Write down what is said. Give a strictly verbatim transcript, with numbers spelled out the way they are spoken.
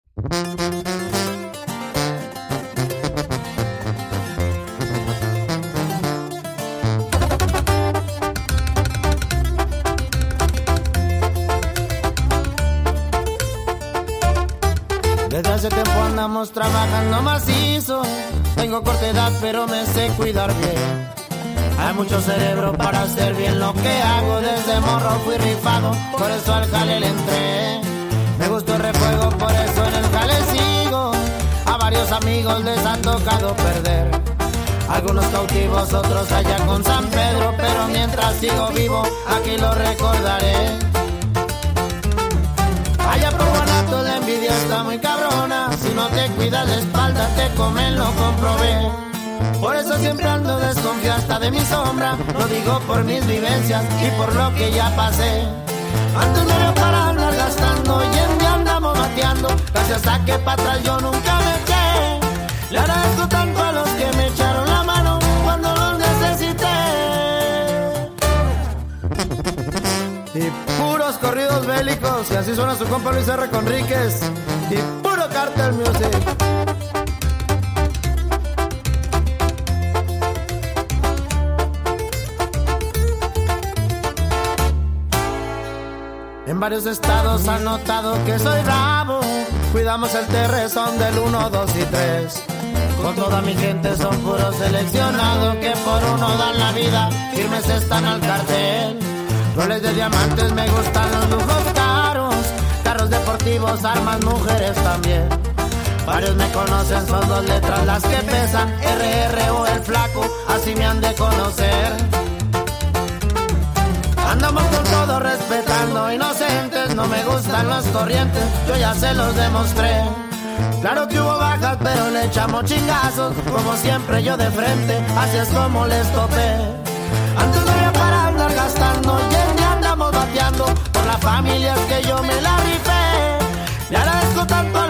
Desde hace tiempo andamos trabajando macizo. Tengo corta edad pero me sé cuidar bien. Hay mucho cerebro para hacer bien lo que hago. Desde morro fui rifado, por eso al jale le entré. Me gustó el refuego, por eso en el jale sigo. A varios amigos les ha tocado perder. Algunos cautivos, otros allá con San Pedro. Pero mientras sigo vivo, aquí lo recordaré. Allá por Guanatos la envidia está muy cabrona. Si no te cuidas la espalda te comen, lo comprobé. Por eso siempre ando desconfiado hasta de mi sombra. Lo digo por mis vivencias y por lo que ya pasé. Antes me veo para hablar gastando y en día andamos bateando. Gracias a que para atrás yo nunca me eché. Le agradezco tanto a los que me echaron la mano cuando los necesité. Y puros corridos bélicos, y así suena su compa Luis R. Conríquez. Y puro Cartel Music. En varios estados han notado que soy bravo. Cuidamos el terrezón del uno, dos y tres. Con toda mi gente son puros seleccionados que por uno dan la vida, firmes están al cartel. Roles de diamantes, me gustan los lujos caros. Carros deportivos, armas, mujeres también. Varios me conocen, son dos letras las que pesan. R R o el flaco, así me han de conocer. Andamos con todo respetando inocentes. No me gustan los corrientes, yo ya se los demostré. Claro que hubo bajas, pero le echamos chingazos. Como siempre yo de frente, así es como les topé. Antes no había para andar gastando y en día andamos bateando. Por la familia es que yo me la rifé. Le agradezco tanto a